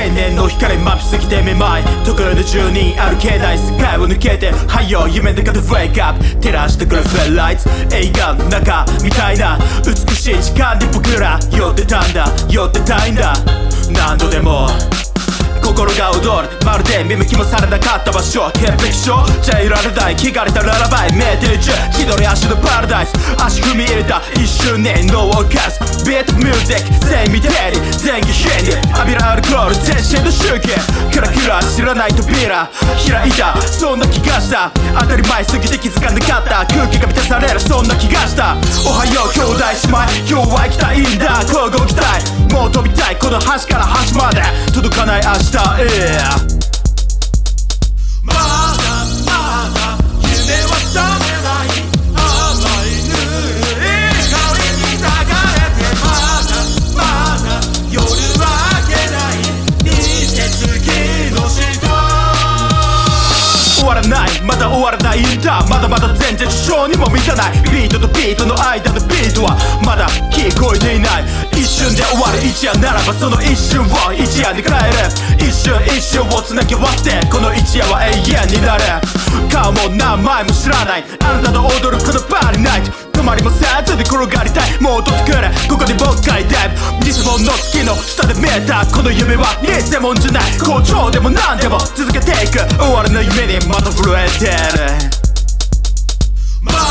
天然の光まびすぎてめまい得意の住人歩けない世界を抜けてはいよ夢の中でウェイクアップ照らしてくるフェルライト映画の中みたいな美しい時間に僕ら寄ってたんだ寄ってたいんだ何度でも心が踊るまるで見向きもされなかった場所潔癖症じゃいられない汚れたララバイメディージュ気取り足のパラダイス足踏み入れた一瞬にノーオーカスビートミュージック全見てり全義変に浴びるアルコール全身の周期クラクラ知らない扉開いたそんな気がした当たり前すぎて気づかなかった空気が満たされるそんな気がしたおはよう兄弟姉妹今日は行きたいんだ交互期待もう飛びたいこの端から端まで届かない明日まだまだ夢は覚めない甘いぬるい光に流れてまだ夜は明けない二節気の人終わらないまだ終わらないんだまだまだ全然主張にも満たないビートとビートの間のビートはまだ聞こえていない一瞬で終わる一夜ならばその一瞬を一夜に変える一瞬一瞬をつなぎ合わせてこの一夜は永遠になる顔も名前も知らないあなたと踊るこのパーリーナイト止まりもせずに転がりたい戻ってくれここに僕がいて偽物の月の下で見えたこの夢は偽物じゃない好調でも何でも続けていく終わらない夢にまた震えてる